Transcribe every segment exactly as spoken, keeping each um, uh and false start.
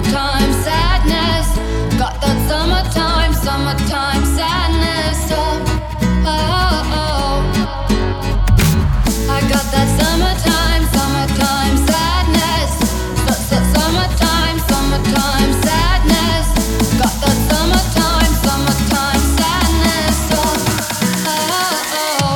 summertime sadness. Got that summertime, summertime sadness. Oh, oh, oh. I got that summertime, summertime sadness. Summertime, summertime sadness. Got that summertime, summertime sadness. Oh, oh, oh.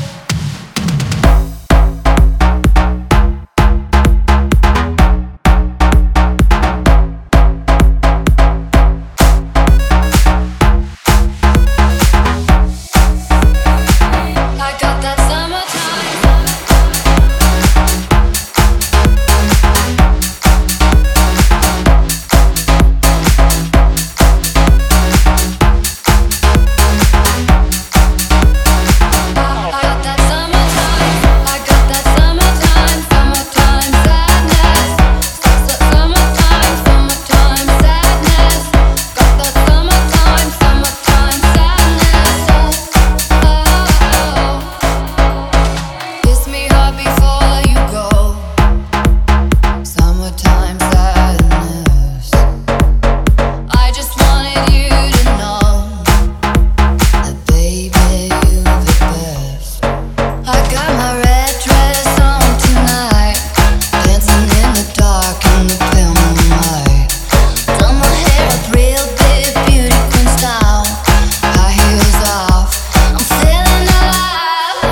I got that summertime. I got that summertime. I got that summertime, summertime sadness. Summertime, summertime sadness. Got that summertime, summertime sadness. Oh, oh. Kiss me hard before you go. Summertime sadness. I just wanted you to know that, baby, you the best. I got my red dress on tonight, dancing in the dark in the pale moonlight. Done my hair up real big, beauty queen style. High heels off, I'm feeling alive.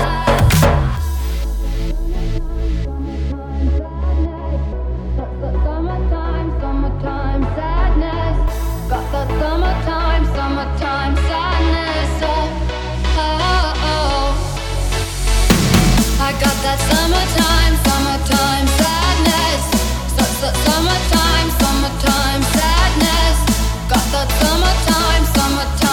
Summertime, summertime sadness. Got that summertime, summertime sadness. Oh, oh, oh. I got that summertime, summertime sadness. Summertime, summertime sadness. Got that summertime, summertime.